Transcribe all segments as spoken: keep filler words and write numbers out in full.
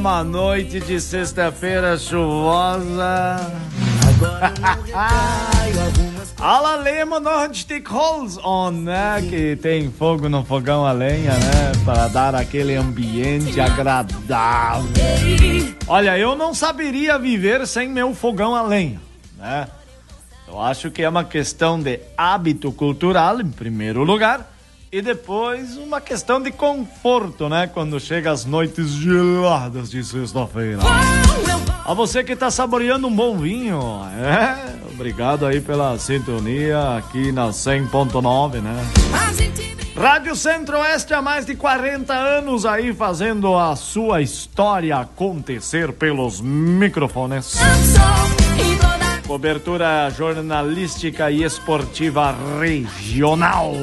uma noite de sexta-feira chuvosa. Alla lema no stick holes on, né? Que tem fogo no fogão a lenha, né? Para dar aquele ambiente agradável. Olha, eu não saberia viver sem meu fogão a lenha, né? Eu acho que é uma questão de hábito cultural, em primeiro lugar, e depois uma questão de conforto, né? Quando chega as noites geladas de sexta-feira. A você que está saboreando um bom vinho, é, obrigado aí pela sintonia aqui na cem ponto nove, né? Rádio Centro-Oeste há mais de quarenta anos aí fazendo a sua história acontecer pelos microfones. Cobertura jornalística e esportiva regional.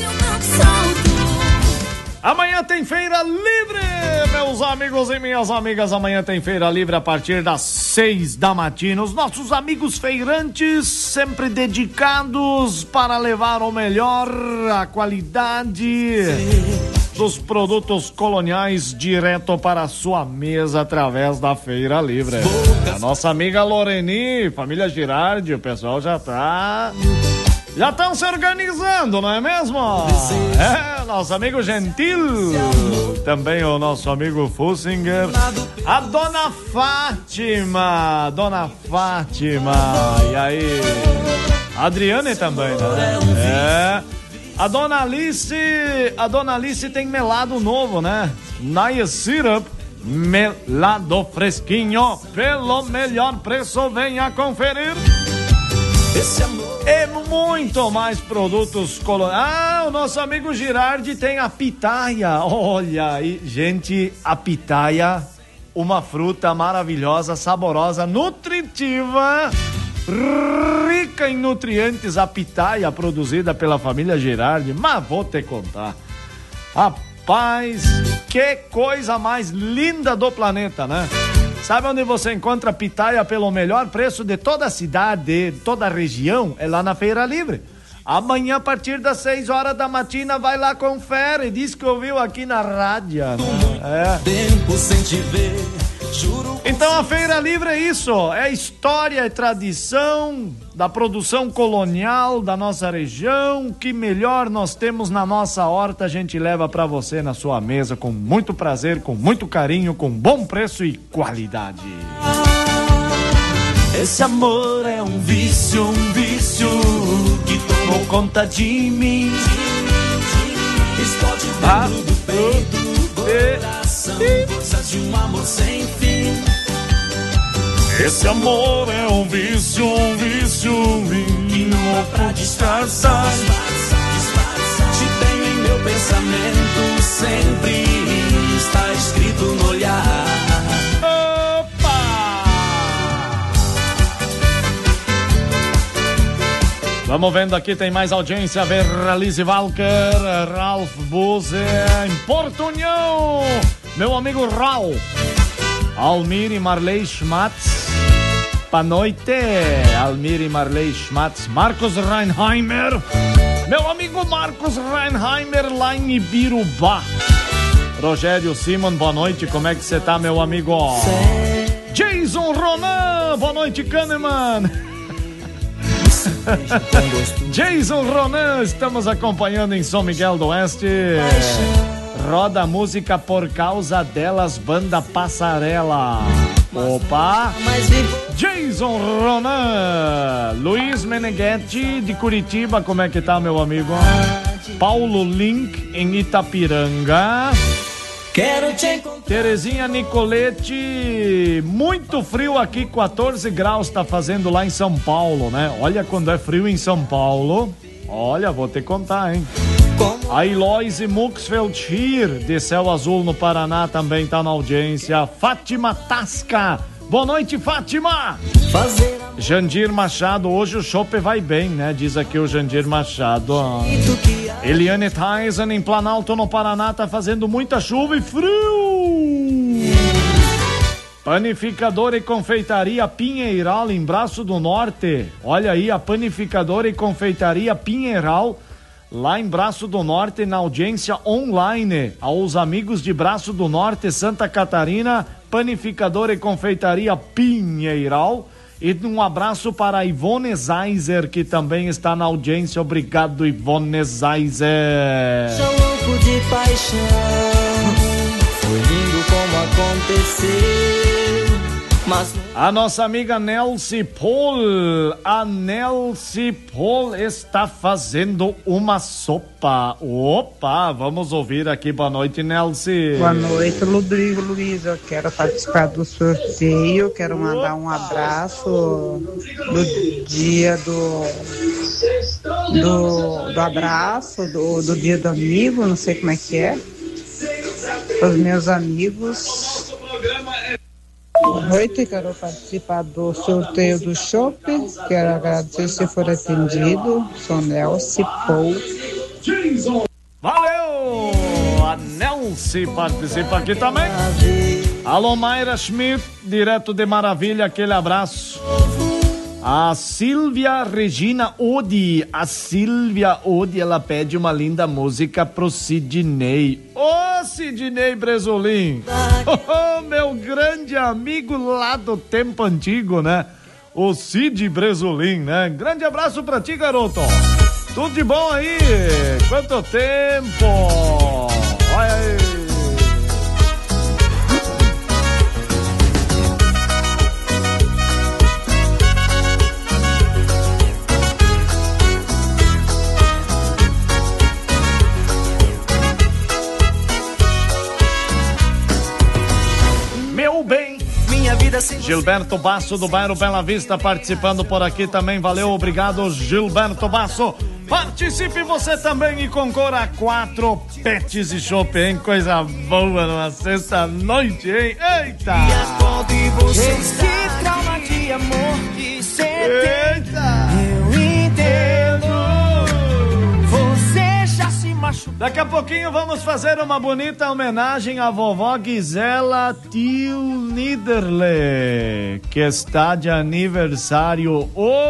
Amanhã tem feira livre, meus amigos e minhas amigas. Amanhã tem feira livre a partir das seis da matina. Os nossos amigos feirantes sempre dedicados para levar o melhor, a qualidade dos produtos coloniais direto para a sua mesa através da feira livre. A nossa amiga Loreni, família Girardi, o pessoal já tá... Já estão se organizando, não é mesmo? É, nosso amigo Gentil, também o nosso amigo Fussinger, a Dona Fátima, Dona Fátima, e aí, a Adriane também, né? É, a Dona Alice, a Dona Alice tem melado novo, né? Nice Syrup, melado fresquinho, pelo melhor preço, venha conferir. E muito mais produtos coloniais. Ah, o nosso amigo Girardi tem a pitaia. Olha aí, gente, a pitaia, uma fruta maravilhosa, saborosa, nutritiva, rica em nutrientes. A pitaia produzida pela família Girardi. Mas vou te contar. Rapaz, que coisa mais linda do planeta, né? Sabe onde você encontra a pitaia pelo melhor preço de toda a cidade, de toda a região? É lá na Feira Livre. Amanhã, a partir das seis horas da matina, vai lá, confere. Diz que ouviu aqui na rádio. Né? É. Então a Feira Livre é isso. É história e tradição da produção colonial da nossa região. O que melhor nós temos na nossa horta, a gente leva para você na sua mesa com muito prazer, com muito carinho, com bom preço e qualidade. Esse amor é um vício, um vício que tomou conta de mim. Explode dentro ah, do peito, do coração, forças de um amor sem fim. Esse amor é um vício, um vício, um vício que não dá pra disfarçar. Te tenho em meu pensamento, sempre está escrito no olhar. Vamos vendo aqui, tem mais audiência. Veralize Walker, Ralph Buse, em Porto União, meu amigo Raul, Almir e Marley Schmatz, boa noite, Almir e Marley Schmatz, Marcos Reinheimer, meu amigo Marcos Reinheimer, lá em Ibirubá, Rogério Simon, boa noite, como é que você tá, meu amigo? Jason Ronan, boa noite, Kahneman. Jason Ronan, estamos acompanhando em São Miguel do Oeste. Roda a música Por Causa Delas, banda Passarela. Opa! Jason Ronan, Luiz Meneghetti de Curitiba, como é que tá, meu amigo? Paulo Link em Itapiranga. Quero te encontrar. Terezinha Nicolete, muito frio aqui, quatorze graus tá fazendo lá em São Paulo, né? Olha quando é frio em São Paulo. Olha, vou te contar, hein? A Eloise Muxfeldschir, de Céu Azul no Paraná, também tá na audiência. Fátima Tasca, boa noite, Fátima. Jandir Machado, hoje o chopp vai bem, né? Diz aqui o Jandir Machado. Eliane Tyson, em Planalto, no Paraná, tá fazendo muita chuva e frio. Panificadora e Confeitaria Pinheiral, em Braço do Norte. Olha aí, a Panificadora e Confeitaria Pinheiral, lá em Braço do Norte, na audiência online. Aos amigos de Braço do Norte, Santa Catarina, Panificadora e Confeitaria Pinheiral. E um abraço para a Ivone Zeiser, que também está na audiência. Obrigado, Ivone Zeiser. Sou louco de paixão, foi lindo como aconteceu, mas... A nossa amiga Nelcy Paul, a Nelcy Paul está fazendo uma sopa. Opa, vamos ouvir aqui. Boa noite, Nelcy. Boa noite, Rodrigo Luiz. Eu quero participar do sorteio, quero mandar um abraço do dia do do, do abraço, do, do dia do amigo, não sei como é que é, os meus amigos. Boa noite, quero participar do sorteio do shopping. Quero agradecer se for atendido. Sou Nelcy Paul. Valeu! A Nelcy participa aqui também. Alô, Mayra Schmidt, direto de Maravilha, aquele abraço. A Silvia Regina Odi, a Silvia Odi, ela pede uma linda música pro Sidney. Ô, oh, Sidney Bresolim, oh, meu grande amigo lá do tempo antigo, né? O Sid Bresolim, né? Grande abraço pra ti, garoto. Tudo de bom aí? Quanto tempo? Olha aí. Meu bem, minha vida sem Gilberto Basso do bairro Bela Vista participando por aqui também. Valeu, obrigado, Gilberto Basso. Participe você também e concorra a quatro pets e chopp, hein? Coisa boa numa sexta-noite, hein? Eita! Esse trauma de amor que cê tem, Eita! eu entendo. Você já se machucou. Daqui a pouquinho vamos fazer uma bonita homenagem à vovó Gisela Til Niederle, que está de aniversário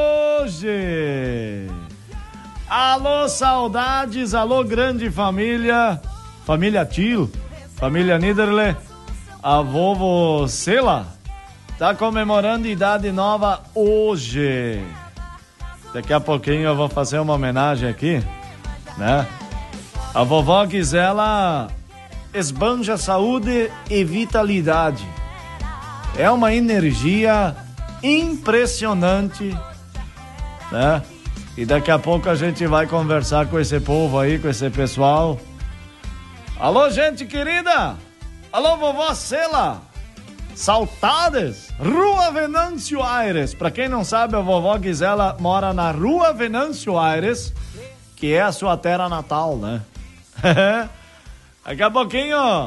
hoje. Alô, saudades, alô, grande família, família Til, família Niederle, a vovó Sela tá comemorando idade nova hoje. Daqui a pouquinho eu vou fazer uma homenagem aqui, né? A vovó Gisela esbanja saúde e vitalidade. É uma energia impressionante, né? E daqui a pouco a gente vai conversar com esse povo aí, com esse pessoal. Alô, gente querida! Alô, vovó Sela! Saudades! Rua Venâncio Aires. Pra quem não sabe, a vovó Gisela mora na Rua Venâncio Aires, que é a sua terra natal, né? Daqui a pouquinho,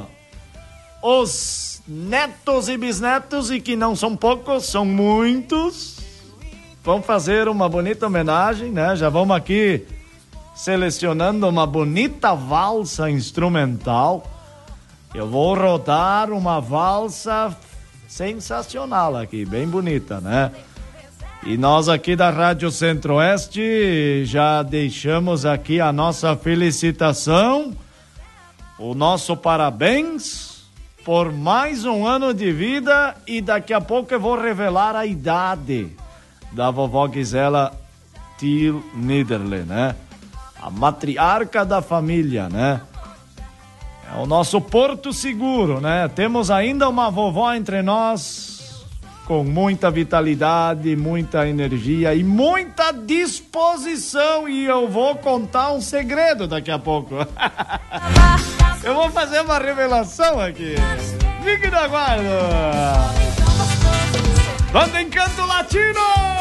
os netos e bisnetos, e que não são poucos, são muitos, vamos fazer uma bonita homenagem, né? Já vamos aqui selecionando uma bonita valsa instrumental. Eu vou rodar uma valsa sensacional aqui, bem bonita, né? E nós aqui da Rádio Centro-Oeste já deixamos aqui a nossa felicitação, o nosso parabéns por mais um ano de vida, e daqui a pouco eu vou revelar a idade da vovó Gisela Til Niederle, né? A matriarca da família, né? É o nosso porto seguro, né? Temos ainda uma vovó entre nós com muita vitalidade, muita energia e muita disposição, e eu vou contar um segredo daqui a pouco. Eu vou fazer uma revelação aqui. Fique no aguardo. Banda Encanto Latino!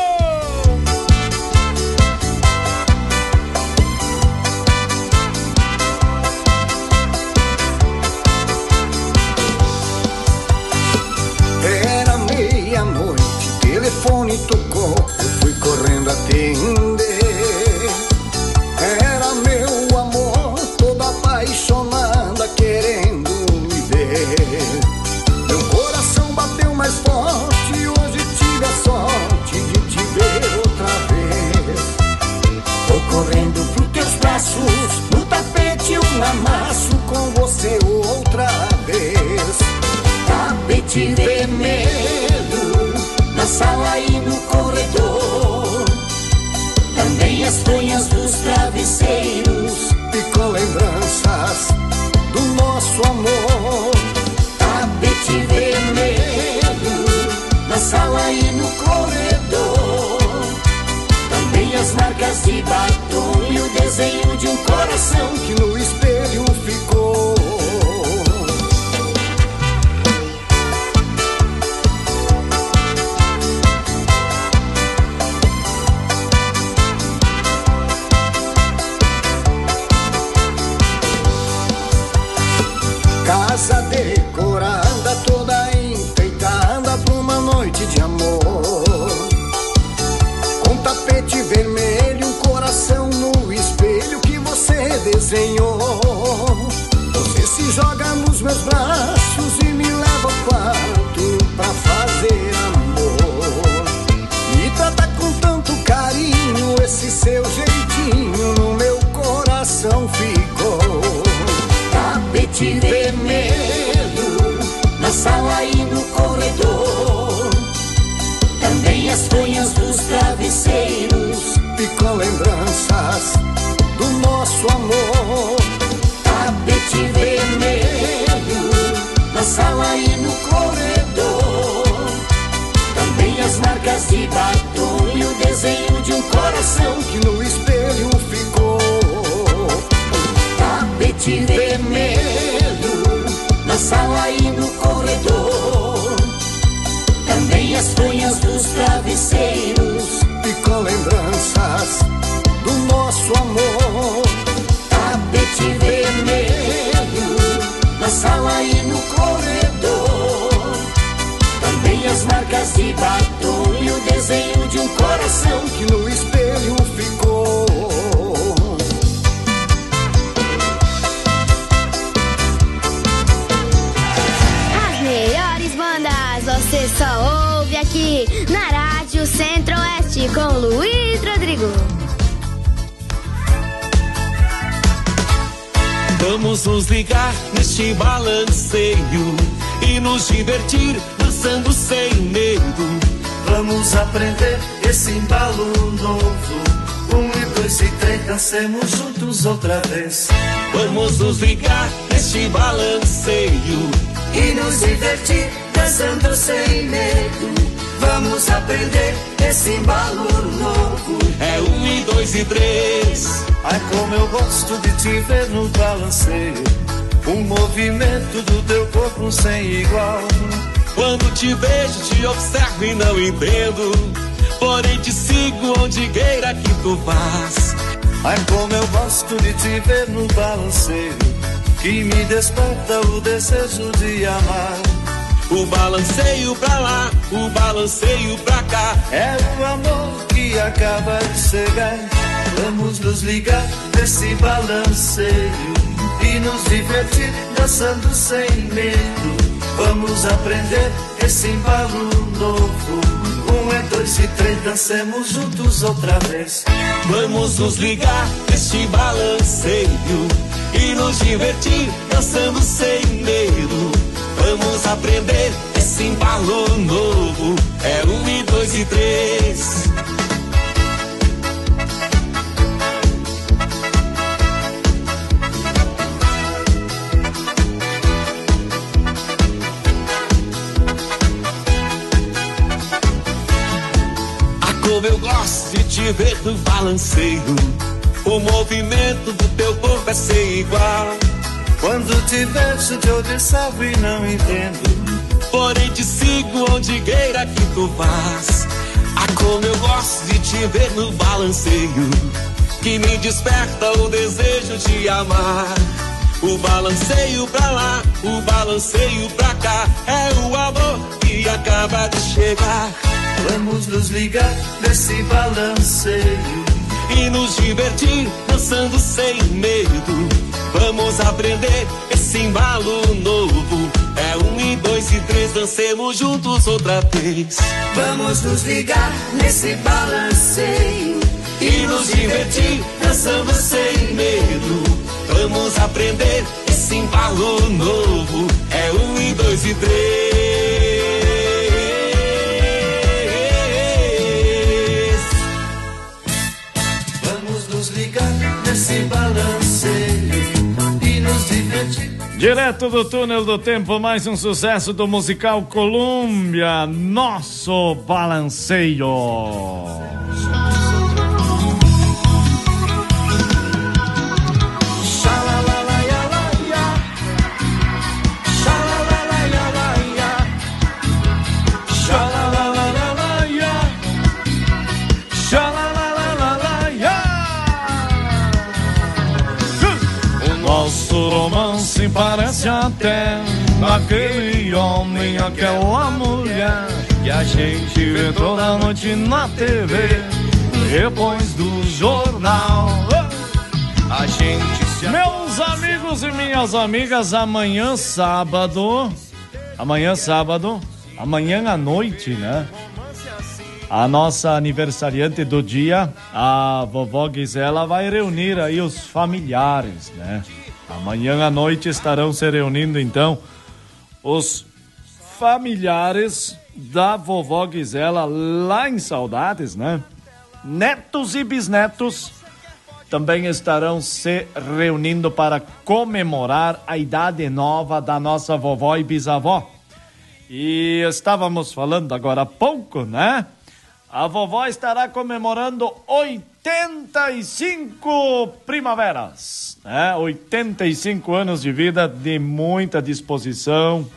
Era meia-noite, telefone tocou, eu fui correndo atender. Era meu amor, toda apaixonada, querendo me ver. Meu coração bateu mais forte, hoje tive a sorte de te ver outra vez. Tô correndo pros teus braços, no tapete um amasso com você outra vez. Tapete verde. coração que no espelho ficou. Casa decorada, toda enfeitada pra uma noite de amor, com tapete vermelho, um coração no espelho que você desenhou. Você se joga nos meus braços e me leva ao quarto pra fazer amor. Me trata com tanto carinho, esse seu jeitinho no meu coração ficou. Tapete vermelho na sala e no corredor, também as fronhas dos travesseiros ficam lembranças do nosso amor. Tapete vermelho na sala e no corredor, também as marcas de batom e o desenho de um coração que no espelho ficou. Tapete vermelho na sala e no corredor, também as fronhas dos travesseiros ficam lembranças do nosso amor. Tapete vermelho na sala e no corredor, também as marcas de batom e o desenho de um coração que no espelho ficou. Você só ouve aqui na Rádio Centro-Oeste com Luiz Rodrigo. Vamos nos ligar neste balanceio e nos divertir dançando sem medo. Vamos aprender esse embalo novo. Um e dois e três, dancemos juntos outra vez. Vamos nos ligar neste balanceio e nos divertir dançando sem medo. Vamos aprender esse embalo novo. É um e dois e três. Ai, como eu gosto de te ver no balanceio, um movimento do teu corpo sem igual. Quando te vejo, te observo e não entendo, porém te sigo onde queira que tu vás. Ai, como eu gosto de te ver no balanceio, que me desperta o desejo de amar. O balanceio pra lá, o balanceio pra cá, é o amor que acaba de chegar. Vamos nos ligar nesse balanceio e nos divertir dançando sem medo. Vamos aprender esse embalo novo. Um é dois e três, dancemos juntos outra vez. Vamos nos ligar neste balanceio e nos divertir dançando sem medo. Vamos aprender esse embalo novo. É um e dois e três. Ah, como eu gosto de te ver no balanceio. O movimento do teu corpo é sem igual. Quando te vejo te observo e não entendo, porém te sigo onde queira que tu vás. Ah, como eu gosto de te ver no balanceio, que me desperta o desejo de amar. O balanceio pra lá, o balanceio pra cá, é o amor que acaba de chegar. Vamos nos ligar nesse balanceio e nos divertir dançando sem medo. Vamos aprender esse embalo novo. É um e dois e três, dancemos juntos outra vez. Vamos nos ligar nesse balanceio e nos divertir dançando sem medo. Vamos aprender esse embalo novo. É um e dois e três. Vamos nos ligar nesse balanceio e nos divertir. Direto do túnel do tempo, mais um sucesso do musical Colômbia, Nosso Balanceio. se atendo aquele homem, aquela mulher que a gente vê toda noite na T V, depois do jornal. A gente se... Meus amigos e minhas amigas, amanhã sábado, amanhã sábado, amanhã à noite, né? A nossa aniversariante do dia, a vovó Gisela, vai reunir aí os familiares, né? Amanhã à noite estarão se reunindo, então, os familiares da vovó Gisela lá em Saudades, né? Netos e bisnetos também estarão se reunindo para comemorar a idade nova da nossa vovó e bisavó. E estávamos falando agora há pouco, né? A vovó estará comemorando oitenta e cinco primaveras, né? oitenta e cinco anos de vida, de muita disposição.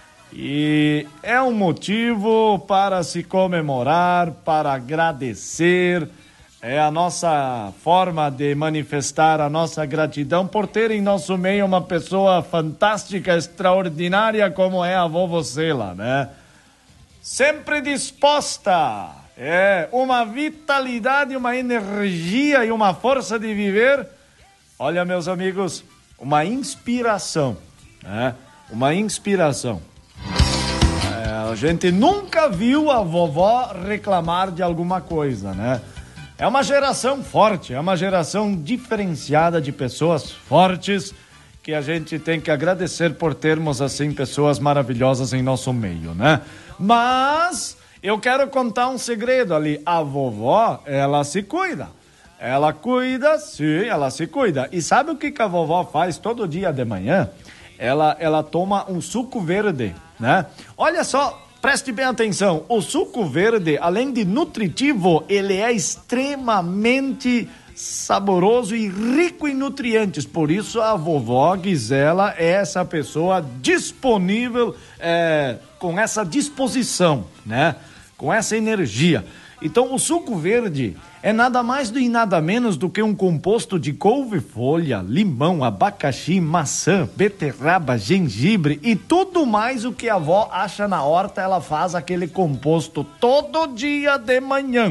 E é um motivo para se comemorar, para agradecer. É a nossa forma de manifestar a nossa gratidão por ter em nosso meio uma pessoa fantástica, extraordinária como é a vovó Zela, né? Sempre disposta, é uma vitalidade, uma energia e uma força de viver. Olha, meus amigos, uma inspiração, né? Uma inspiração. É, a gente nunca viu a vovó reclamar de alguma coisa, né? É uma geração forte, é uma geração diferenciada de pessoas fortes que a gente tem que agradecer por termos, assim, pessoas maravilhosas em nosso meio, né? Mas eu quero contar um segredo ali. A vovó, ela se cuida. Ela cuida, sim, ela se cuida. E sabe o que, que a vovó faz todo dia de manhã? Ela, ela toma um suco verde, né? Olha só... Preste bem atenção, o suco verde, além de nutritivo, ele é extremamente saboroso e rico em nutrientes. Por isso a vovó Gisela é essa pessoa disponível, é, com essa disposição, né? Com essa energia. Então o suco verde é nada mais e nada menos do que um composto de couve-folha, limão, abacaxi, maçã, beterraba, gengibre e tudo mais o que a avó acha na horta. Ela faz aquele composto todo dia de manhã,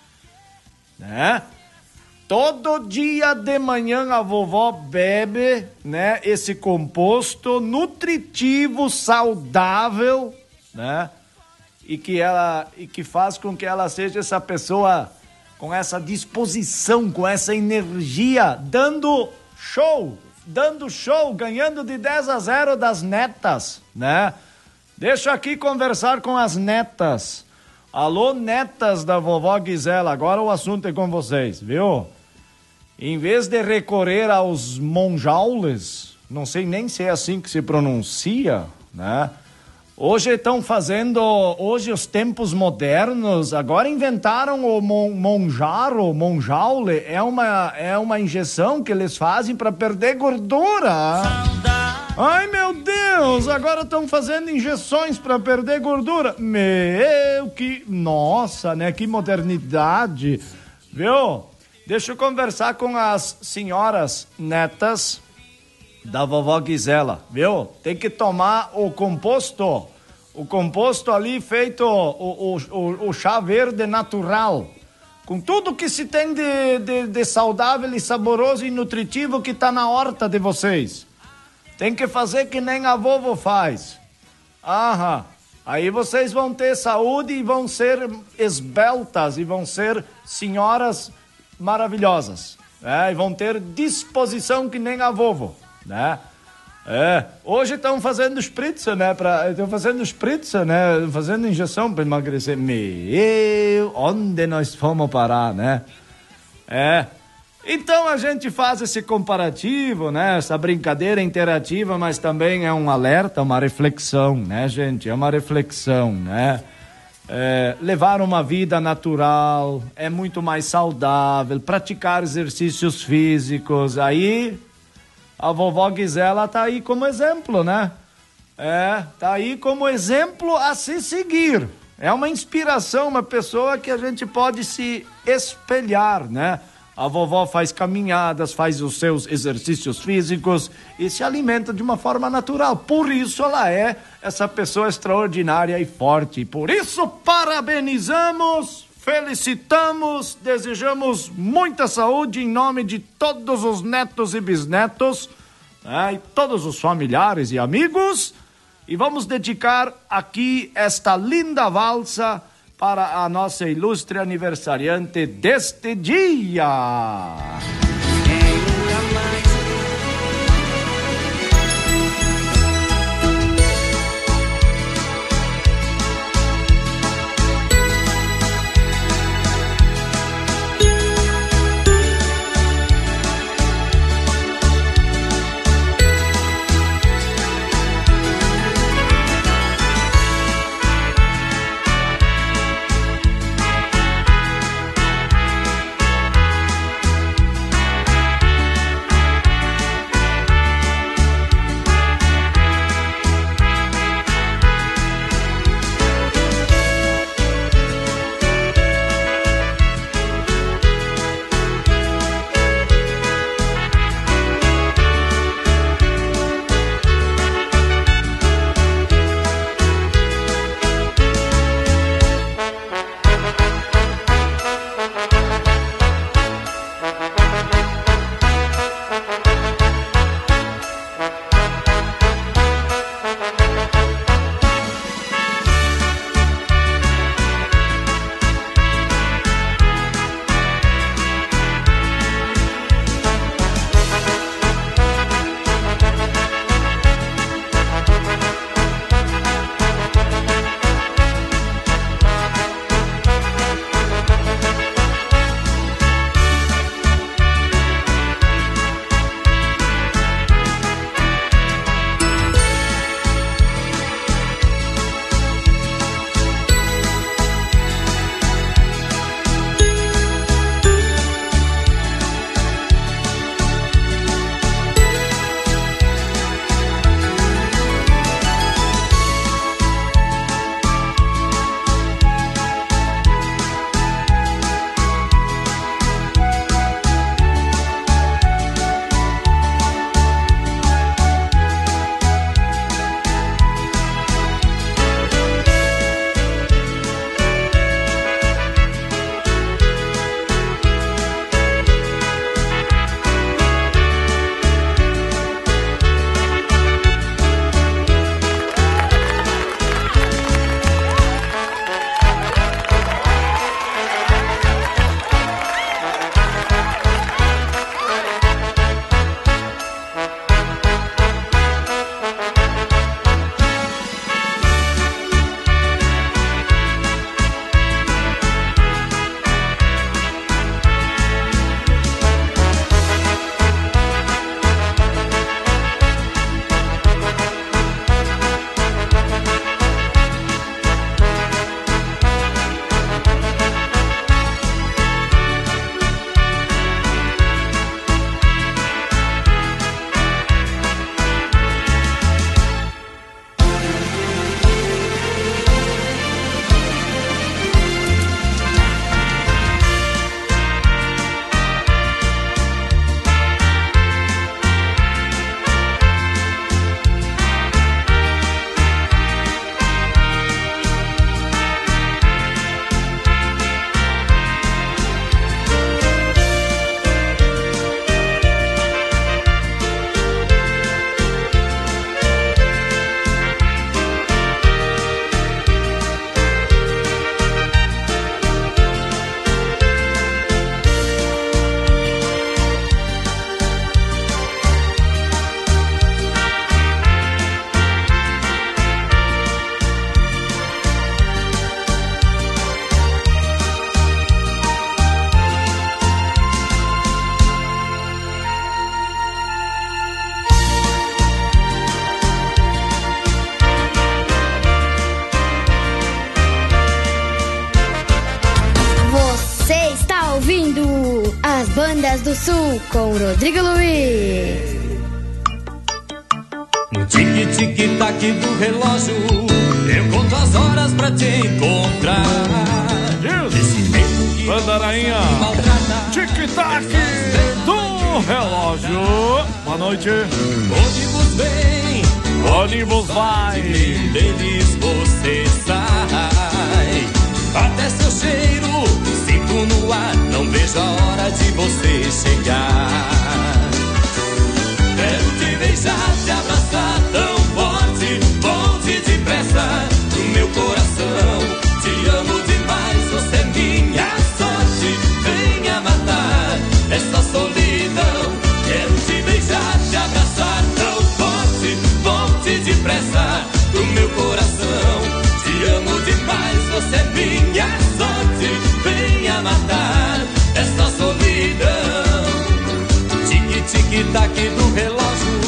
né? Todo dia de manhã a vovó bebe, né, esse composto nutritivo, saudável, né? E que ela, e que faz com que ela seja essa pessoa com essa disposição, com essa energia, dando show, dando show, ganhando de dez a zero das netas, né? Deixa aqui conversar com as netas. Alô, netas da vovó Gisela, agora o assunto é com vocês, viu? Em vez de recorrer aos monjaules, não sei nem se é assim que se pronuncia, né? Hoje estão fazendo, hoje os tempos modernos, agora inventaram o mon, monjaro, monjaule, é uma, é uma injeção que eles fazem para perder gordura. Ai, meu Deus, agora estão fazendo injeções para perder gordura. Meu, que, nossa, né, que modernidade, viu? Deixa eu conversar com as senhoras netas da vovó Gisela, viu? Tem que tomar o composto, o composto ali feito, o, o, o, o chá verde natural, com tudo que se tem de, de, de saudável e saboroso e nutritivo que tá na horta de vocês. Tem que fazer que nem a vovó faz. Aham. Aí vocês vão ter saúde e vão ser esbeltas e vão ser senhoras maravilhosas, né? E vão ter disposição que nem a vovó, né? É, hoje estão fazendo spritz, né? Estão fazendo spritz, né? Fazendo injeção para emagrecer. Meu, onde nós fomos parar, né? É. Então a gente faz esse comparativo, né? Essa brincadeira interativa, mas também é um alerta, uma reflexão, né, gente? É uma reflexão, né? É, levar uma vida natural é muito mais saudável, praticar exercícios físicos. Aí a vovó Gisela tá aí como exemplo, né? É, tá aí como exemplo a se seguir. É uma inspiração, uma pessoa que a gente pode se espelhar, né? A vovó faz caminhadas, faz os seus exercícios físicos e se alimenta de uma forma natural. Por isso ela é essa pessoa extraordinária e forte. Por isso parabenizamos, felicitamos, desejamos muita saúde em nome de todos os netos e bisnetos, né, e todos os familiares e amigos. E vamos dedicar aqui esta linda valsa para a nossa ilustre aniversariante deste dia. Bandas do Sul com Rodrigo Luiz. No tic-tic-tac do relógio eu conto as horas pra te encontrar. Esse medo que Bandarainha. Tic tic-tac do relógio. Boa noite. Ônibus vem, ônibus vai, deles você sai. Até seu cheiro sinto no ar, não vejo a hora de você chegar. Quero te beijar, te abraçar tão forte, volte depressa pro meu coração. Te amo demais, você é minha sorte, venha matar essa solidão. Quero te beijar, te abraçar tão forte, volte depressa pro meu coração. Te amo demais, você é minha sorte, venha matar essa solidão. Tic-tic-tac do relógio.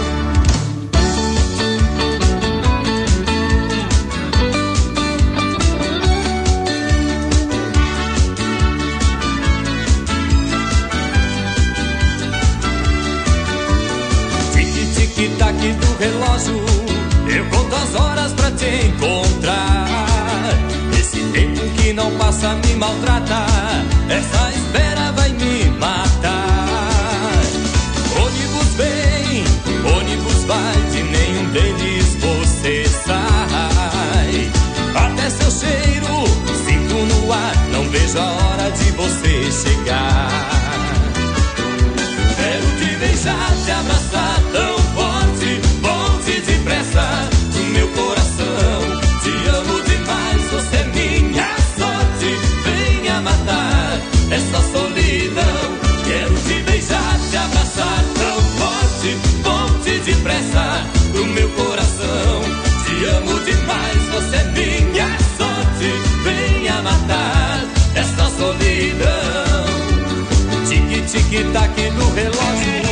Tic-tic-tac do relógio. Eu conto as horas pra te encontrar. Esse tempo que não passa me maltrata. Essa espera vai me matar. Ônibus vem, ônibus vai, de nenhum deles você sai. Até seu cheiro sinto no ar, não vejo a hora de você chegar. Quero te beijar, te abraçar tão forte, volte depressa pro meu coração. Te amo demais, você é minha sorte, venha matar essa solidão. Quero te beijar, te abraçar tão forte, volte depressa pro meu coração. Te amo demais, você é minha sorte, venha matar essa solidão. Tic-tic-tac no relógio.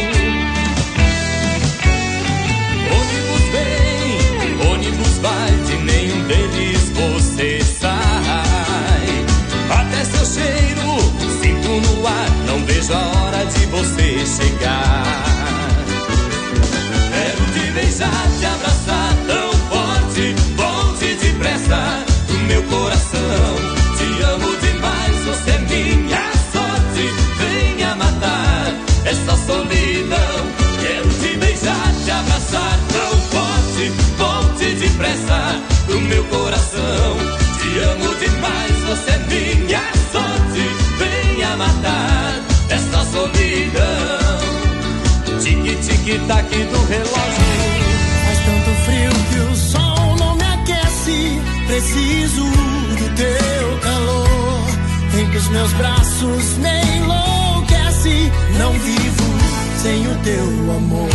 Ônibus vem, ônibus vai, de nenhum deles você sai. Até seu cheiro sinto no ar, não vejo a hora de você chegar. Quero te beijar, te abraçar tão forte, volte depressa pro meu coração. Te amo demais, você é minha sorte, venha matar essa solidão. Quero te beijar, te abraçar tão forte, volte depressa pro meu coração. Te amo demais, você é minha sorte, venha matar essa solidão. Tic-tic-tac do relógio. Faz tanto frio que o sol não me aquece. Preciso do teu calor. Vem que os meus braços me enlouquecem. Não vivo sem o teu amor.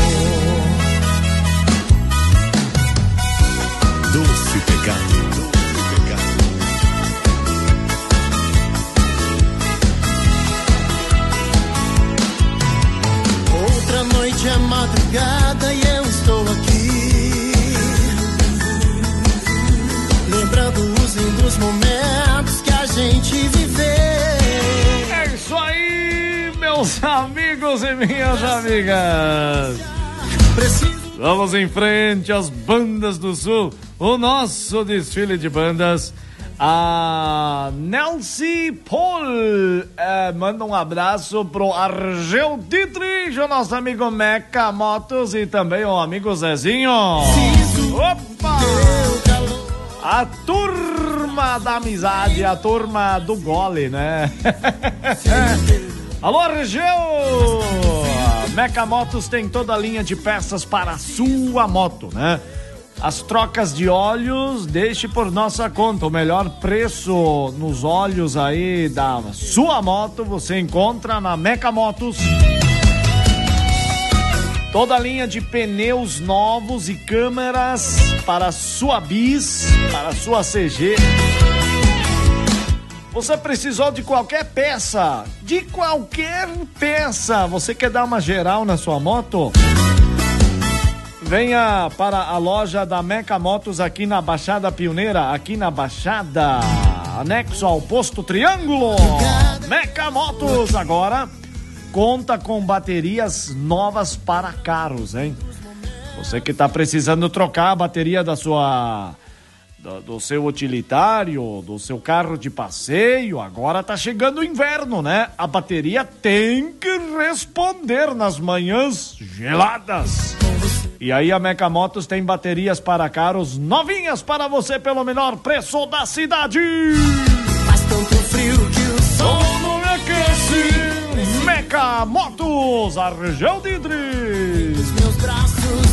Doce pecado, doce pecado. Outra noite é madrugada e eu estou aqui, lembrando os lindos momentos que a gente viveu. É isso aí, meus amigos e minhas amigas. Vamos em frente às bandas do Sul. O nosso desfile de bandas. A Nelcy Paul é, manda um abraço pro Argel Dietrich, o nosso amigo Meca Motos e também o amigo Zezinho. Opa! A turma da amizade, a turma do gole, né? Alô, Argel! Meca Motos tem toda a linha de peças para a sua moto, né? As trocas de óleos, deixe por nossa conta. O melhor preço nos óleos aí da sua moto você encontra na Meca Motos. Toda a linha de pneus novos e câmeras para a sua bis, para a sua C G. Você precisou de qualquer peça, de qualquer peça. Você quer dar uma geral na sua moto? Venha para a loja da Meca Motos aqui na Baixada Pioneira, aqui na Baixada, anexo ao Posto Triângulo. Meca Motos agora conta com baterias novas para carros, hein? Você que está precisando trocar a bateria da sua do, do seu utilitário, do seu carro de passeio. Agora tá chegando o inverno, né? A bateria tem que responder nas manhãs geladas. E aí a Meca Motos tem baterias para carros novinhas para você pelo menor preço da cidade. Faz tanto frio que o sol não me aquece. Meca Motos, Argel de Idris. Meus braços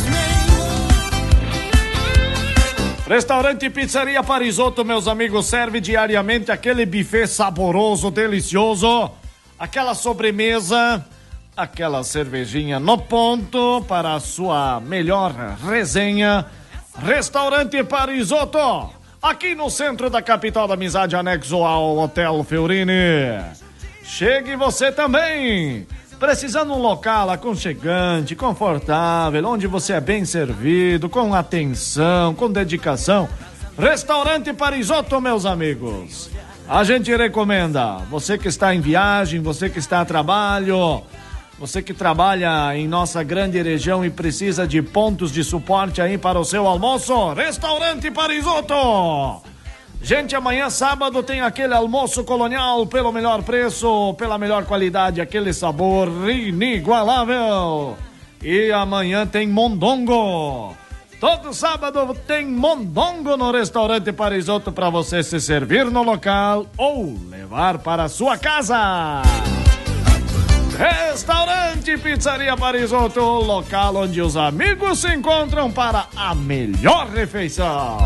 Restaurante e Pizzaria Parisotto, meus amigos, serve diariamente aquele buffet saboroso, delicioso, aquela sobremesa, aquela cervejinha no ponto para a sua melhor resenha. Restaurante Parisotto, aqui no centro da capital da amizade, anexo ao Hotel Fiorini. Chegue você também, precisando de um local aconchegante, confortável, onde você é bem servido, com atenção, com dedicação. Restaurante Parisotto, meus amigos. A gente recomenda, você que está em viagem, você que está a trabalho, você que trabalha em nossa grande região e precisa de pontos de suporte aí para o seu almoço, Restaurante Parisotto. Gente, amanhã sábado tem aquele almoço colonial pelo melhor preço, pela melhor qualidade, aquele sabor inigualável. E amanhã tem mondongo. Todo sábado tem mondongo no Restaurante Parisotto para você se servir no local ou levar para a sua casa. Restaurante Pizzaria Parisotto, local onde os amigos se encontram para a melhor refeição.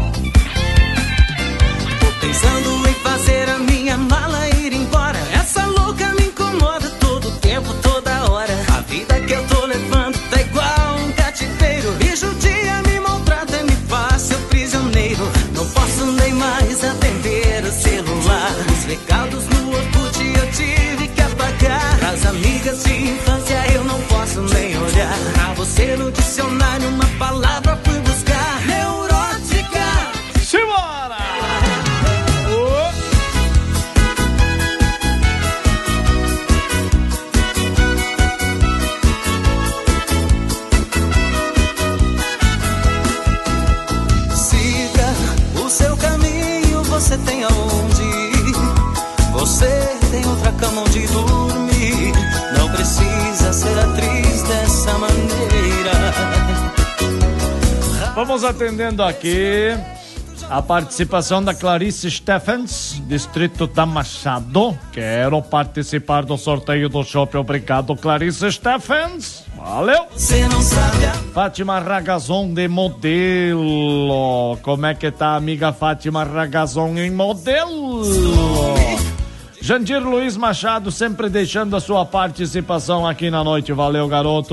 Pensando em fazer a minha mala e ir embora. Essa louca me incomoda todo tempo, toda hora. A vida que eu tô levando tá igual um cativeiro. E judia me maltrata e me faz seu prisioneiro. Não posso nem mais atender o celular. Os recados no Orkut eu tive que apagar. Pras amigas de infância eu não posso nem olhar. Pra você no dicionário uma palavra fui buscar. Neurótica. Simbora! Você tem aonde ir, você tem outra cama onde dormir. Não precisa ser atriz dessa maneira. Vamos atendendo aqui a participação da Clarice Steffens, distrito da Machado. Quero participar do sorteio do shopping. Obrigado, Clarice Steffens. Valeu. Você não sabe a... Fátima Ragazon de modelo. Como é que tá, amiga Fátima Ragazon em modelo? Jandir Luiz Machado sempre deixando a sua participação aqui na noite. Valeu, garoto.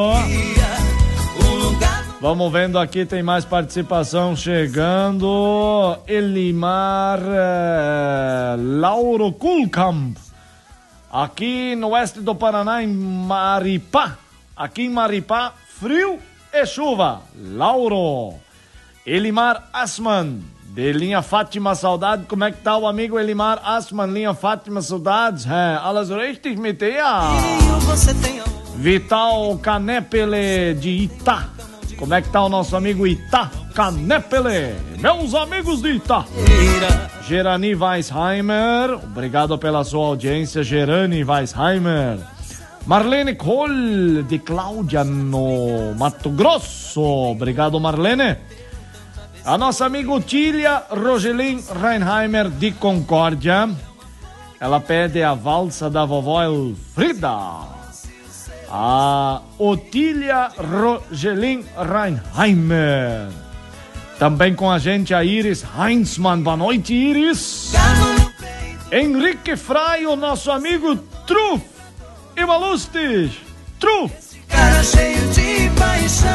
Vamos vendo aqui, tem mais participação chegando. Elimar eh, Lauro Kulkamp, aqui no oeste do Paraná, em Maripá. Aqui em Maripá, frio e chuva. Lauro. Elimar Asman, de linha Fátima Saudade. Como é que tá o amigo Elimar Asman, linha Fátima Saudades? É, alles richtig mit dir. Vital Canepele, de Itá. Como é que tá o nosso amigo Itá Canepele? Meus amigos de Itá. Gerani Weisheimer, obrigado pela sua audiência, Gerani Weisheimer. Marlene Kohl, de Cláudia, no Mato Grosso. Obrigado, Marlene. A nossa amiga Otília Rogelin Reinheimer, de Concórdia. Ela pede a valsa da vovó Elfrida. A Otília Rogelin Reinheimer. Também com a gente a Iris Heinzmann. Boa noite, Iris. Henrique Frei, o nosso amigo Truf. E Malustes, Truf. Cara cheio de paixão,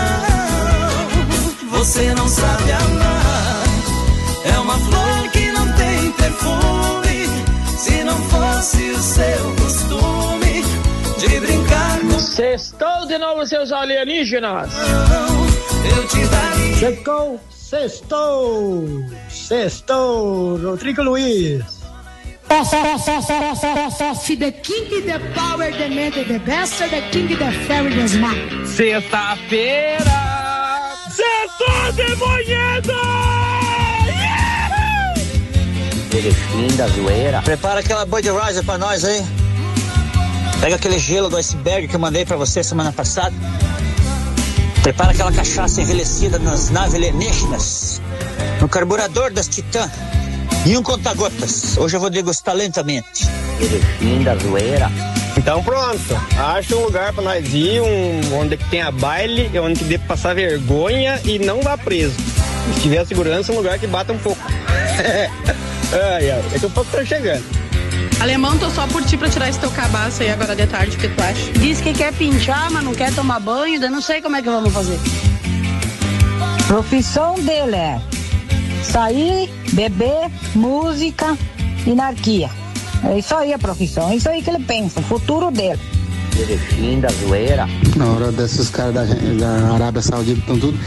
você não sabe amar. É uma flor que não tem perfume. Se não fosse o seu costume de brincar com... Sextou de novo, seus alienígenas. Eu te daria... Sextou, sextou, sextou, Rodrigo Luiz. The king, the power, the man, the best, the king, the fairy, the smart. Sexta-feira, sextou de manhã! Yeah! Erechim da zoeira. Prepara aquela Budweiser pra nós aí. Pega aquele gelo do iceberg que eu mandei pra você semana passada. Prepara aquela cachaça envelhecida nas naves alienígenas, no carburador das Titã. E um conta-gotas. Hoje eu vou degustar lentamente. Erechim da zoeira. Então pronto, acha um lugar pra nós ir, um, onde que tenha baile, onde que dê pra passar vergonha e não vá preso. Se tiver segurança, um lugar que bata um pouco. Ai, ai, daqui a pouco tá chegando. Alemão, tô só por ti pra tirar esse teu cabaço aí agora de tarde, o que tu acha? Diz que quer pinchar, mas não quer tomar banho, eu não sei como é que vamos fazer. Profissão dele é sair, beber, música e anarquia. É isso aí a profissão, é isso aí que ele pensa, o futuro dele. Erechim da zoeira. Na hora desses caras da, da Arábia Saudita estão tudo.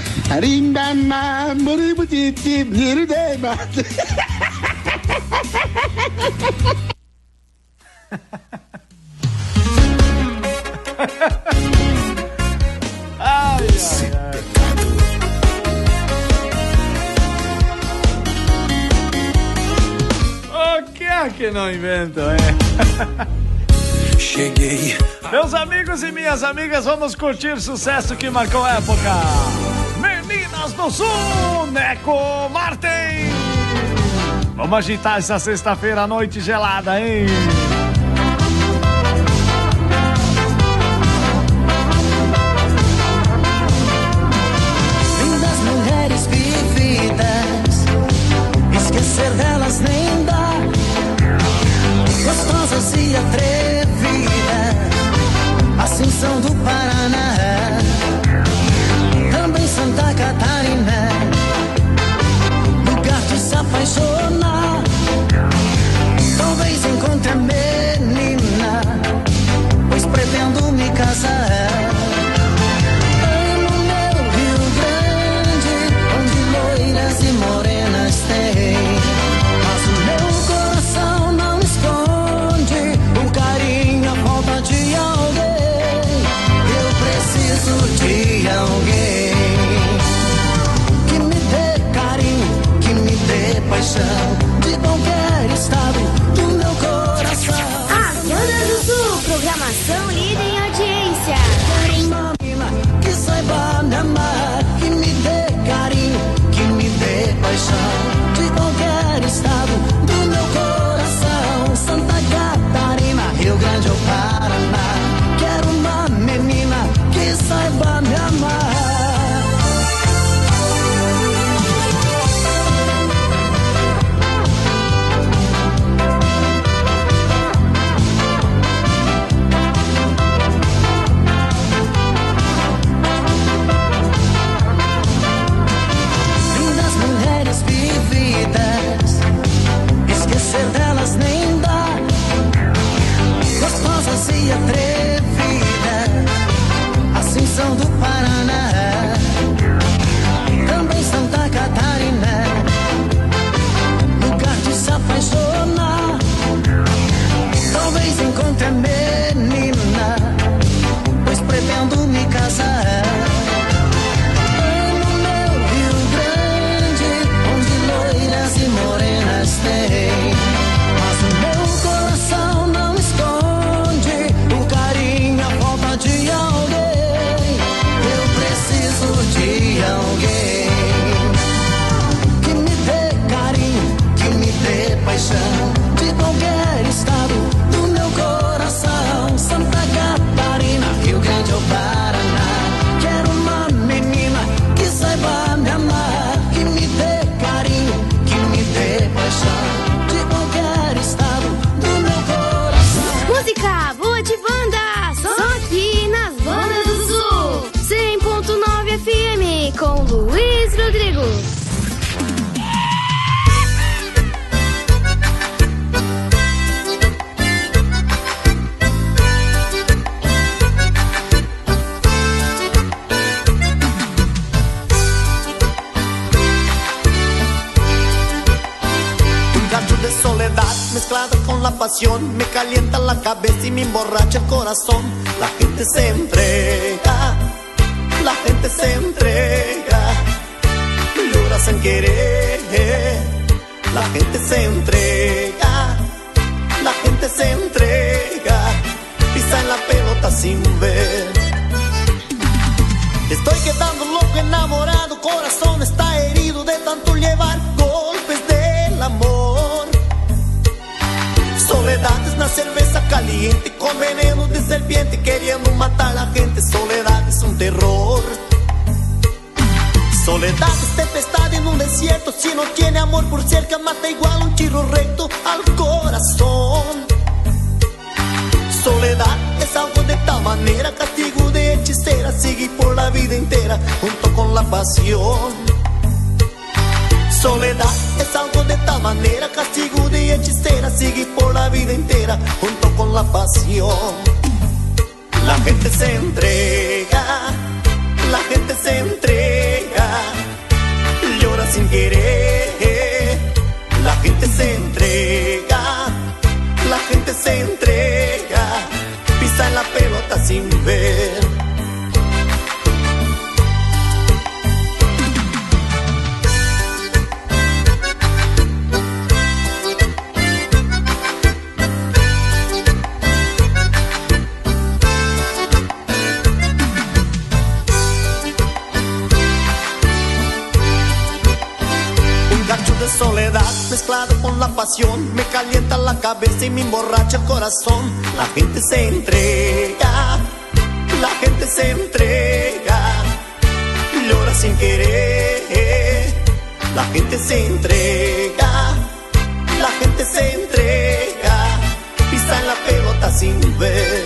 Ai, Esse ai, ai. pecado. O que é que não inventam, é? Cheguei. Meus amigos e minhas amigas, vamos curtir sucesso que marcou época. Meninas do Sul, Neco Martin. Vamos agitar essa sexta-feira à noite gelada, hein? Lindas mulheres vividas, esquecer delas nem dá. Gostosas e atrevidas, assim são do Paraná. Também Santa Catarina, lugar de se apaixonar. Talvez encontre a menina, pois pretendo me casar. No meu Rio Grande, onde loiras e morenas tem. Mas o meu coração não esconde o carinho, a falta de alguém. Eu preciso de alguém que me dê carinho, que me dê paixão, de qualquer estado do meu coração. As Bandas do Sul, programação líder em audiência. Uma mina que saiba me amar, que me dê carinho, que me dê paixão, de qualquer estado do meu coração. Santa Catarina, Rio Grande ou Paraná, quero uma menina que saiba me amar. Lindas mulheres vividas, esquecer delas nem dá. Gostosas e atrevidas, assim são do Paraná. Também Santa Catarina, lugar de se apaixonar. Talvez encontre a menina, pois pretendo me casar. No meu Rio Grande, onde loiras e morenas tem. Mas o meu coração não esconde o carinho, a falta de alguém. Eu preciso de alguém que me dê carinho, que me dê paixão, de qualquer estado do meu coração. Santa Catarina, Rio Grande ou Paraná, quero uma menina que saiba me amar, que me dê carinho, que me dê paixão, de qualquer estado do meu coração. Música boa de banda, só aqui nas Bandas do Sul. cem ponto nove F M com Luiz Rodrigo. Un cacho de soledad mezclada con la pasión me calienta la cabeza y me emborracha el corazón. La gente se entrega, la gente se entrega, llora sin querer. La gente se entrega, la gente se entrega, pisa en la pelota sin ver. Estoy quedando loco, enamorado, corazón está herido de tanto llevar golpes del amor. Soledad es una cerveza caliente con veneno de serpiente queriendo matar a la gente. Soledad es un terror. Soledad es tempestad en un desierto. Si no tiene amor por cerca, mata igual un tiro recto al corazón. Soledad es algo de tal manera, castigo de hechicera, sigue por la vida entera junto con la pasión. Soledad es algo de tal manera, castigo de hechicera, sigue por la vida entera junto con la pasión. La gente se entrega, la gente se entrega, llora sin querer. La gente se entrega, la gente se entrega, pisa en la pelota sin ver. Soledad mezclado con la pasión me calienta la cabeza y me emborracha el corazón. La gente se entrega, la gente se entrega, llora sin querer. La gente se entrega, la gente se entrega, pisa en la pelota sin ver.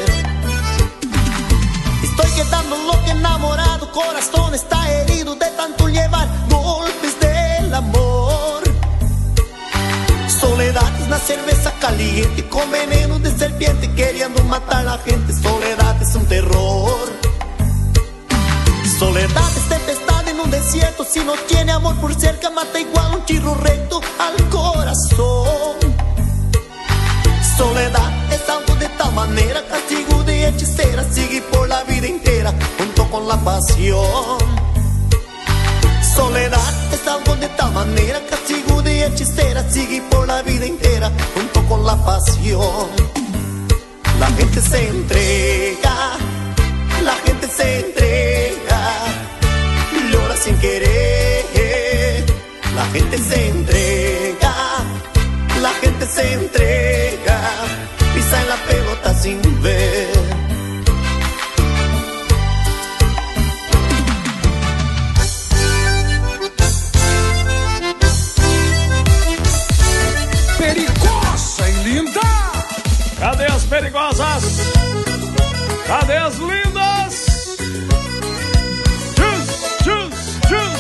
Estoy quedando loco, enamorado, corazón está herido de tanto llevar golpes del amor. Soledad es una cerveza caliente con veneno de serpiente queriendo matar a la gente. Soledad es un terror. Soledad es tempestad en un desierto. Si no tiene amor por cerca, mata igual un tiro recto al corazón. Soledad es algo de tal manera, castigo de hechicera, sigue por la vida entera junto con la pasión. Soledad es algo de tal manera, castigo de hechicera, sigue por la vida entera junto con la pasión. La gente se entrega, la gente se entrega, llora sin querer. La gente se entrega, la gente se entrega, pisa en la pelota sin ver. Perigosa e linda. Cadê as perigosas? Cadê as lindas? Tchus, tchus, tchus.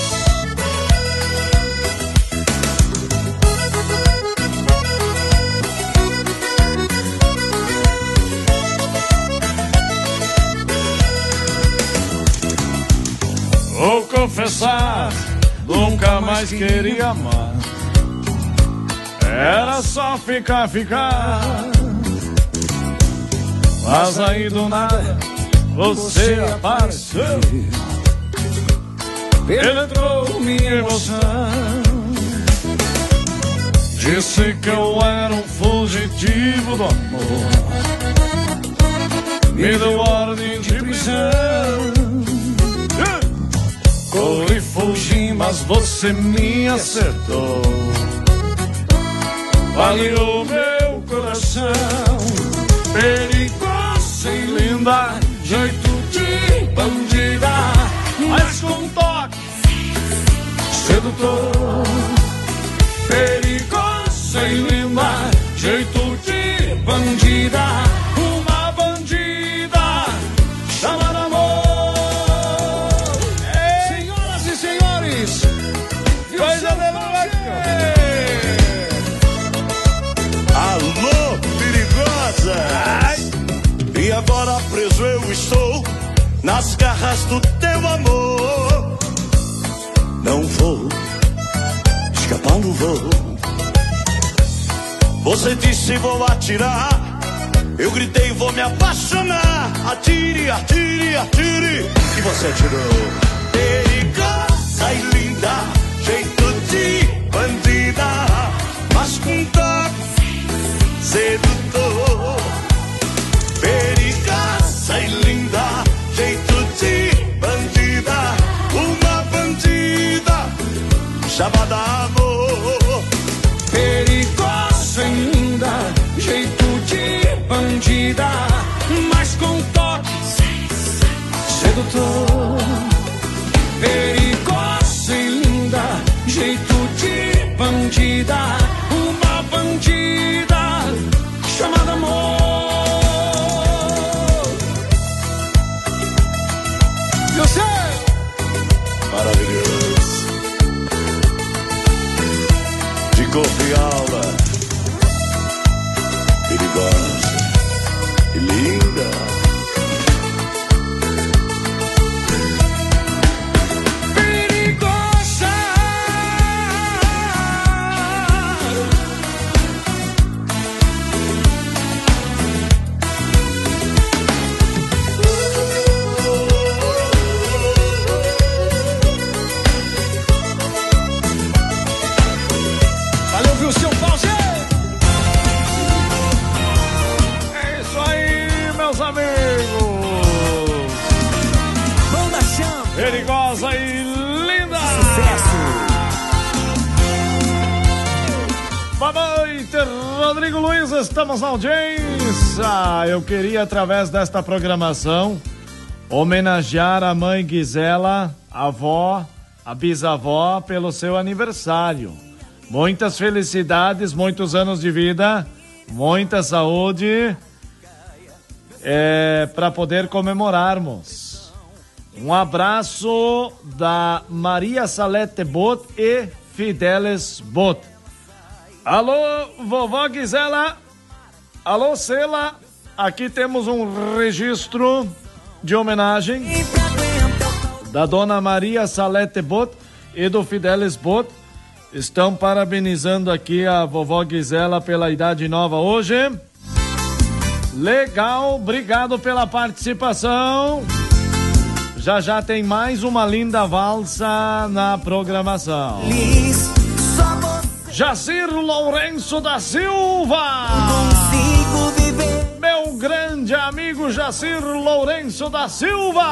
Vou confessar, nunca mais queria amar. Era só ficar, ficar. Mas aí do nada você apareceu, penetrou minha emoção. Disse que eu era um fugitivo do amor, me deu ordem de prisão. Corri, fugi, mas você me acertou, valeu meu coração. Perigosa e linda, jeito de bandida, mas com um toque sedutor. Perigosa e linda, jeito de bandida, uma bandida chamada amor. Ei, senhoras e senhores, coisa de louca. Alô, perigosa! Ai. E agora preso eu estou nas garras do teu amor. Não vou escapar, não vou. Você disse vou atirar, eu gritei vou me apaixonar. Atire, atire, atire, e você atirou. Perigosa e linda, jeito de bandida, mas mas com toque sedutor. Perigosa e linda, jeito de bandida, uma bandida chamada amor. Perigosa e linda, jeito de bandida, mas com toque sedutor. Perigosa e linda, jeito de bandida, uma bandida chamada amor. Eu sei! Maravilhoso, de corpo e alma, perigosa e linda. Perigosa e linda! Sucesso! Boa noite, Rodrigo Luiz, estamos na audiência. Eu queria, através desta programação, homenagear a mãe Gisela, a avó, a bisavó, pelo seu aniversário. Muitas felicidades, muitos anos de vida, muita saúde, é, para poder comemorarmos. Um abraço da Maria Salete Bot e Fidelis Bot. Alô, vovó Gisela. Alô, Cela. Aqui temos um registro de homenagem da dona Maria Salete Bot e do Fidelis Bot. Estão parabenizando aqui a vovó Gisela pela idade nova hoje. Legal, obrigado pela participação. Já já tem mais uma linda valsa na programação. Jacir Lourenço da Silva. Meu grande amigo Jacir Lourenço da Silva.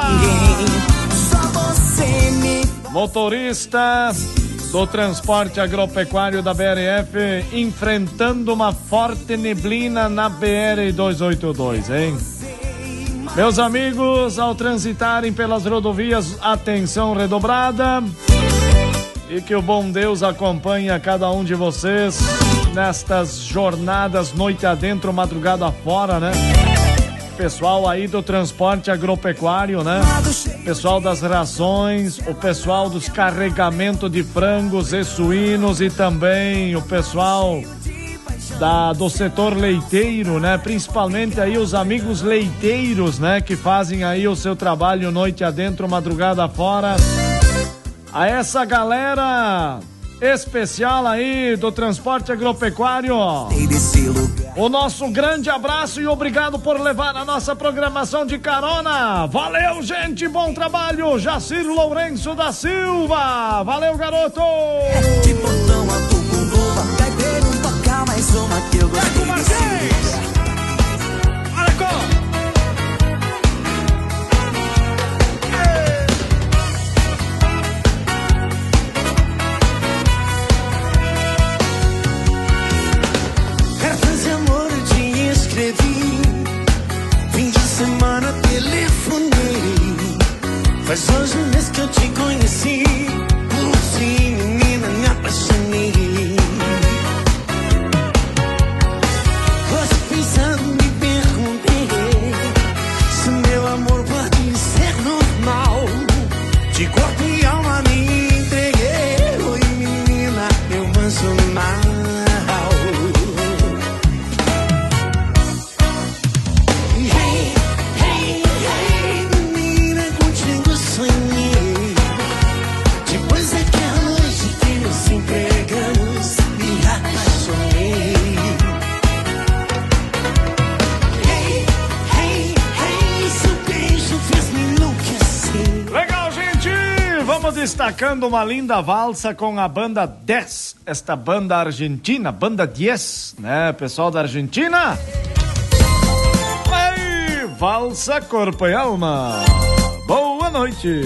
Motorista do transporte agropecuário da B R F, enfrentando uma forte neblina na B R duzentos e oitenta e dois, hein? Meus amigos, ao transitarem pelas rodovias, atenção redobrada. E que o bom Deus acompanhe a cada um de vocês nestas jornadas noite adentro, madrugada fora, né? Pessoal aí do transporte agropecuário, né? Pessoal das rações, o pessoal dos carregamentos de frangos e suínos e também o pessoal Da, do setor leiteiro, né? Principalmente aí os amigos leiteiros, né? Que fazem aí o seu trabalho noite adentro, madrugada fora. A essa galera especial aí do transporte agropecuário, o nosso grande abraço e obrigado por levar a nossa programação de carona. Valeu, gente, bom trabalho. Jacir Lourenço da Silva. Valeu, garoto. De botão azul com luva, vai ter um tocar mais uma que eu gostei. É com vocês! Olha como! Cartas de amor eu te escrevi, fim de semana telefonei. Faz hoje um mês que eu te conheci, sim, menina, me apaixonei. Hoje pensando me perguntei se meu amor pode ser normal. De corpo e alma me entreguei. Oi menina, eu manso mal. Hey, hey, hey, menina, contigo sonhei. destacando uma linda valsa com a banda dez, esta banda argentina, banda dez, né, pessoal da Argentina? Aí, valsa corpo e alma. Boa noite.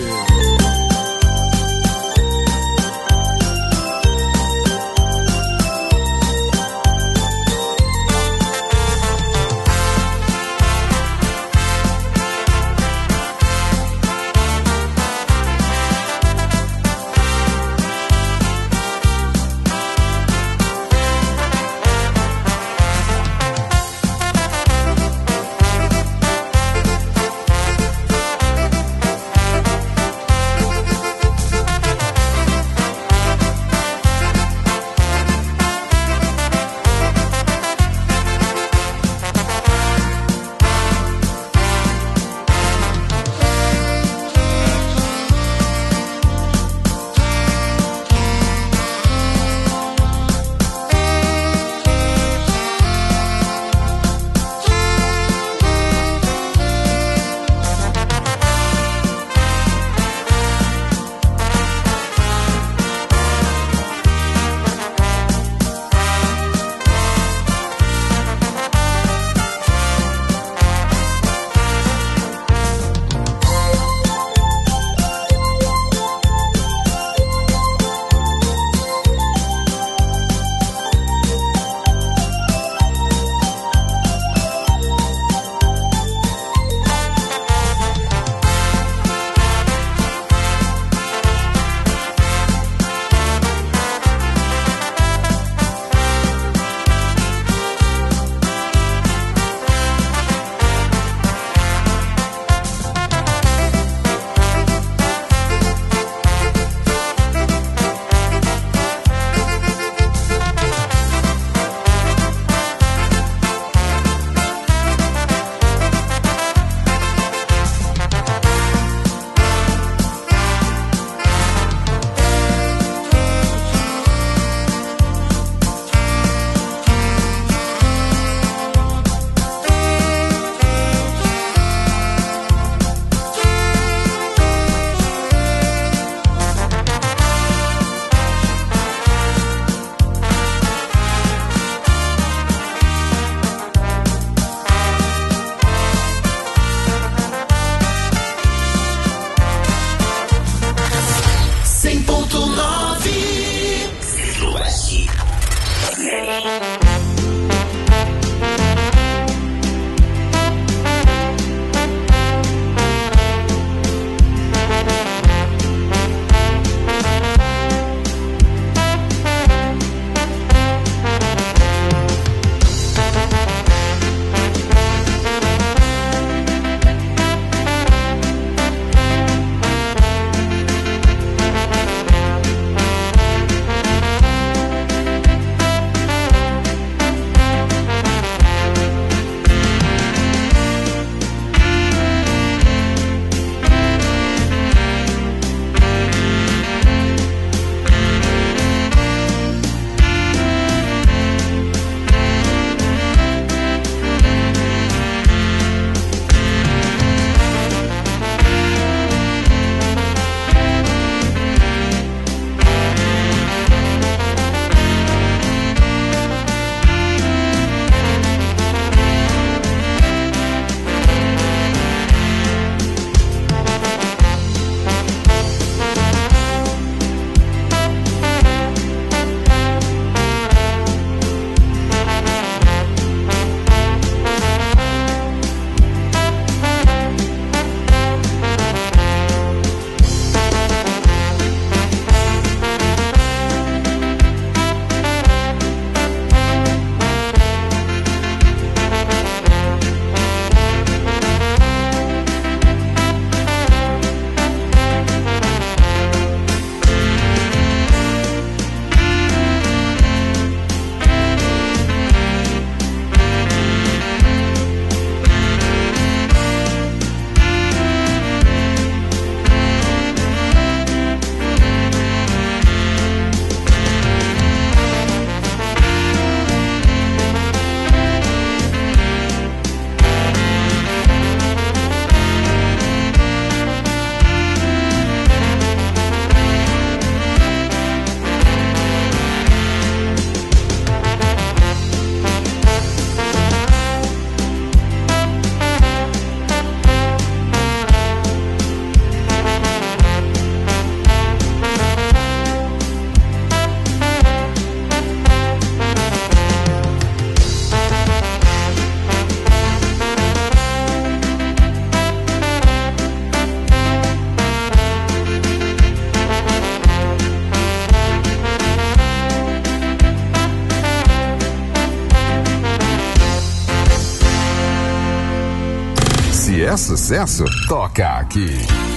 é sucesso, toca aqui.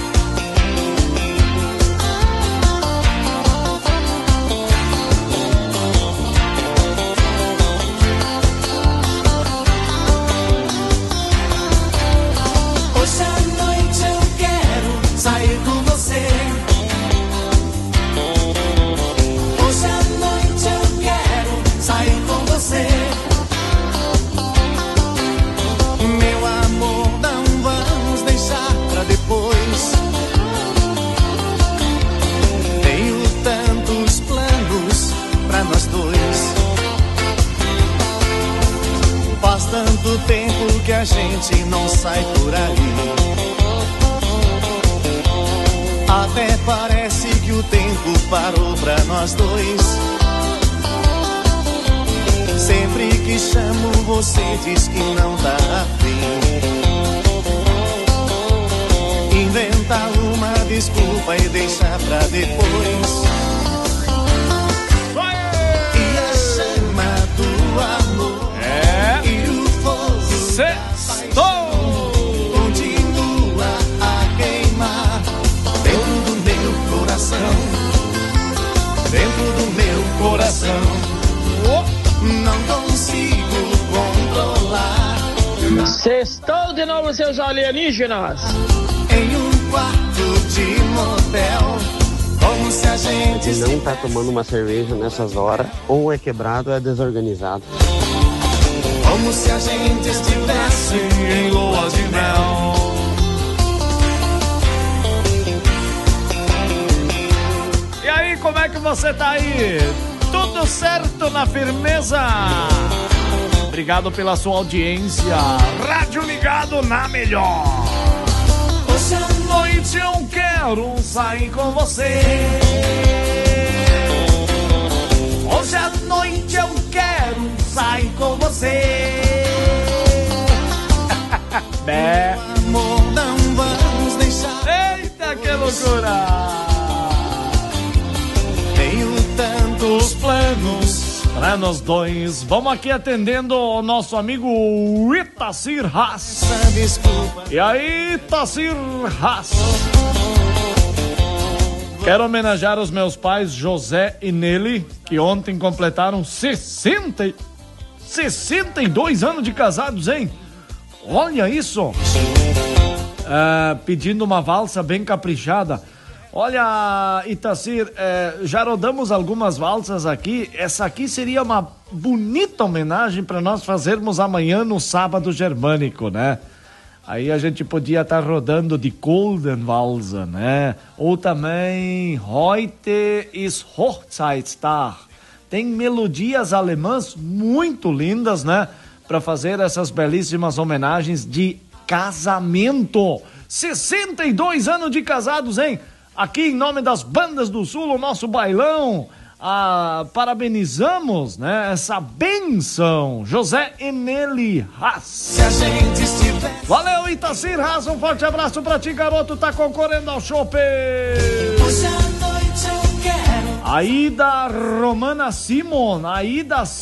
Hoje à noite eu quero sair com você. Hoje à noite eu quero sair com você. Meu amor, não vamos deixar pra depois. Tenho tantos planos pra nós dois. Faz tanto tempo que a gente não sai por aí. Até parece que o tempo parou pra nós dois. Sempre que chamo você diz que não tá afim. Inventa uma desculpa e deixa pra depois. E a chama do amor É. e o fogo Sextou! continua a queimar dentro do meu coração. Dentro do meu coração. Não consigo controlar. Sextou de novo, seus alienígenas. Em um quarto de motel, como se a gente Ele não tá tomando uma cerveja nessas horas, ou é quebrado ou é desorganizado. Como se a gente estivesse em lua de mel. E aí, como é que você tá aí? Tudo certo na firmeza? Obrigado pela sua audiência. Rádio ligado na melhor. Hoje à Noite eu quero sair com você. Hoje à noite eu quero sair com você. Bé. amor, não vamos deixar. Eita, que loucura! Tenho tantos planos para nós dois. Vamos aqui atendendo o nosso amigo Itacir Haas. Desculpa. E aí, Itacir Haas? Quero homenagear os meus pais José e Nelly, que ontem completaram sessenta, sessenta e dois anos de casados, hein? Olha isso! Ah, pedindo uma valsa bem caprichada. Olha, Itacir, é, já rodamos algumas valsas aqui. Essa aqui seria uma bonita homenagem para nós fazermos amanhã no sábado germânico, né? Aí a gente podia estar tá rodando de Golden Valsa, né? Ou também Heute ist Hochzeitstag. Tem melodias alemãs muito lindas, né? Para fazer essas belíssimas homenagens de casamento. sessenta e dois anos de casados, hein? Aqui em nome das bandas do Sul, o nosso bailão, ah, parabenizamos, né, essa benção, José e Nelly Haas. Se a gente estiver... Valeu, Itacir Haas, um forte abraço pra ti, garoto, tá concorrendo ao chope. Hoje à noite eu quero. Aida Romana Simon, Aida